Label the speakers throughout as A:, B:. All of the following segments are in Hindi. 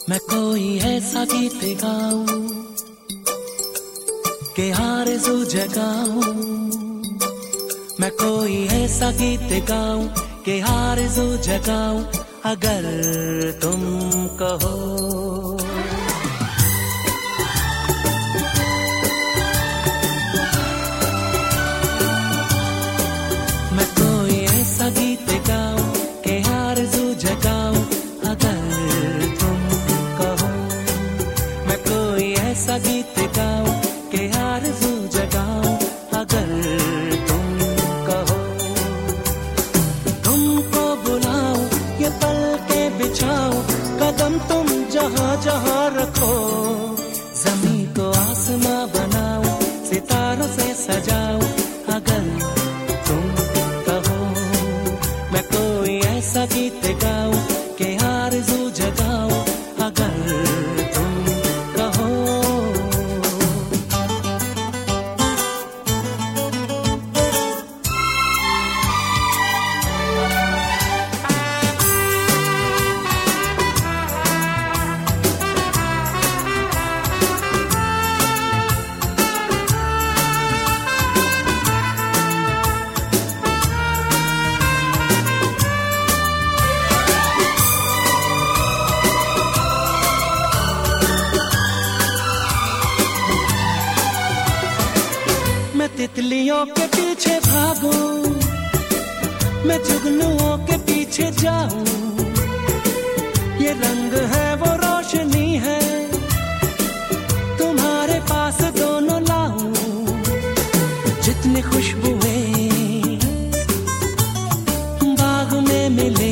A: मैं कोई ऐसा गीत गाऊं के आरज़ू जगाऊं। मैं कोई ऐसा गीत गाऊं के आरज़ू जगाऊं अगर तुम कहो। मैं कोई ऐसा गीत गाऊं के आरज़ू जगाऊं अगर तुम कहो। मैं कोई ऐसा गीत गाऊं के आरज़ू जगाऊं अगर तुम कहो। तुमको बुलाऊं ये पल के बिछाऊं कदम तुम जहां जहां रखो। ज़मीं को आसमां बनाऊं सितारों से सजाऊं अगर तुम कहो। मैं कोई ऐसा गीत गाऊं के आरज़ू जगाऊं अगर तुम कहो। मैं तितलियों के पीछे भागूं, मैं जुगनुओं के पीछे जाऊं। ये रंग है वो रोशनी है तुम्हारे पास दोनों लाऊं। जितनी खुशबुएं बाग में मिले,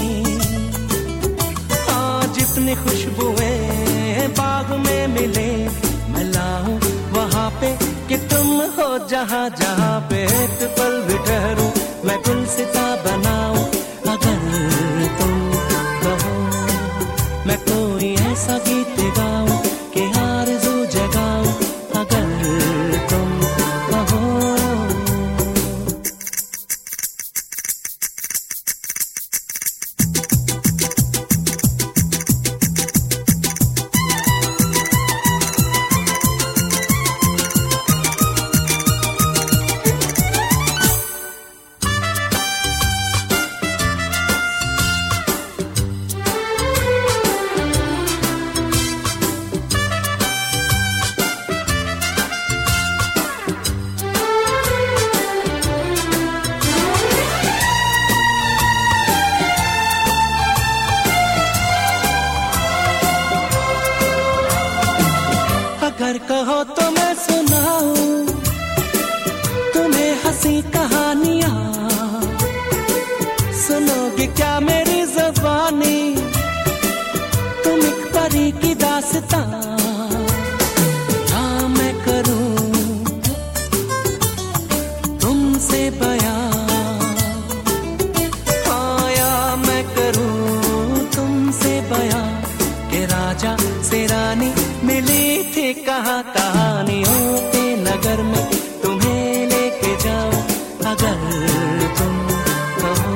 A: हाँ जितनी खुशबुएं बाग में मिले मैं लाऊं वहां पे कि तुम हो जहां जहां पे एक पल भी ठहरूं मैं गुलसिता बनाऊं अगर तुम कहो। मैं कोई ऐसा गीत गाऊं कि आरज़ू जगाऊं अगर तुम कहो। अगर कहो तो मैं सुनाऊं तुम्हें हंसी कहानियां। सुनोगे क्या मेरी ज़बानी तुम एक परी की दास्तां। हाँ मैं करूं तुमसे बयां, हाँ या मैं करूं तुमसे बयां के राजा से रानी मिली थी कहाँ कहानियों के नगर में तुम्हें लेके जाऊं अगर तुम कहो।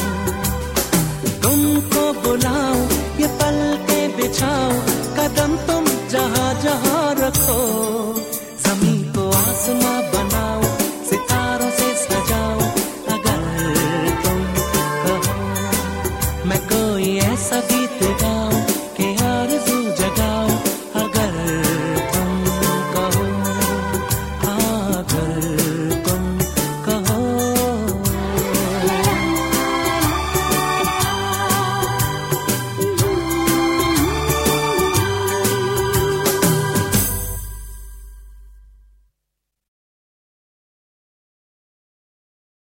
A: तुमको बुलाऊं ये पल के बिछाऊं कदम तुम जहां जहां रखो। ज़मीं को आसमां बनाऊं सितारों से सजाऊं अगर तुम कहो। मैं कोई ऐसा गीत गाऊं